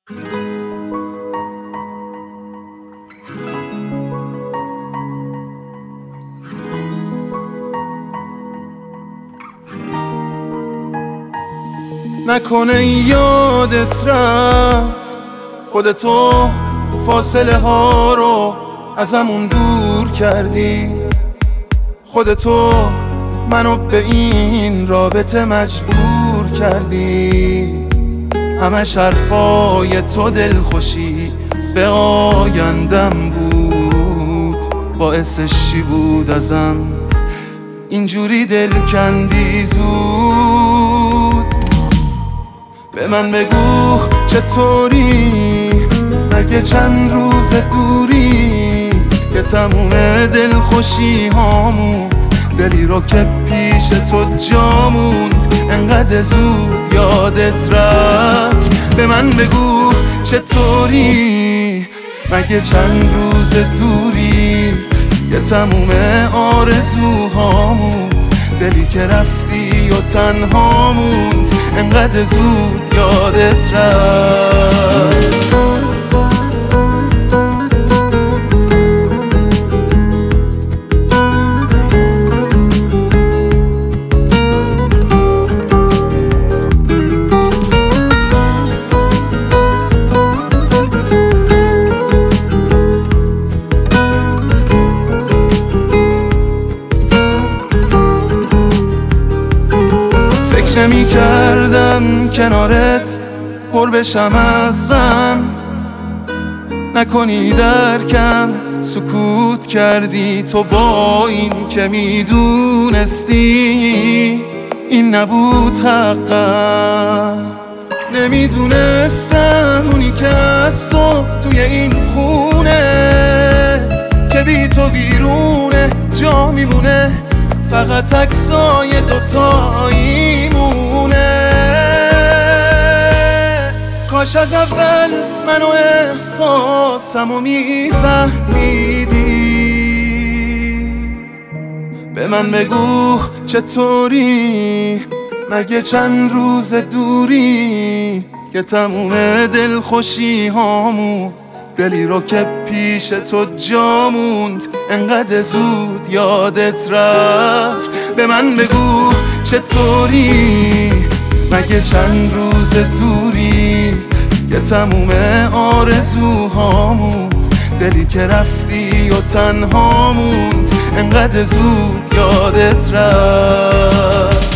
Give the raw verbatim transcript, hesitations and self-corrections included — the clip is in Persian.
نکنه یادت رفت خودتو فاصله ها رو ازمون دور کردی، خودتو منو به این رابطه مجبور کردی. همش حرفای تو دلخوشی به آیندم بود، باعثش چی بود ازم اینجوری دل کندی زود؟ به من بگو چطوری، مگه چند روز دوری که تموم دلخوشی هامون، دلی رو که پیش تو جاموند انقدر زود یادت رفت. به من بگو چطوری، مگه چند روز دوری که تموم آرزوهامون، دلی که رفتی و تنها موند انقدر زود یادت رفت. نمی کردم کنارت پر بشم از غم، نکنی درکم سکوت کردی تو با این که میدونستی این نبود حقم. نمیدونستم اونی که از تو توی این خونه که بی تو بیرونه جا میمونه، فقط عکسای دوتایی مونه. کاش از اول منو احساسمو میفهمیدی. به من بگو چطوری، مگه چند روز دوری که تموم دلخوشی هامون، دلی رو که پیش تو جاموند انقدر زود یادت رفت. به من بگو چطوری، مگه چند روز دوری که تموم آرزوهامون، دلی که رفتی و تنها موند انقدر زود یادت رفت.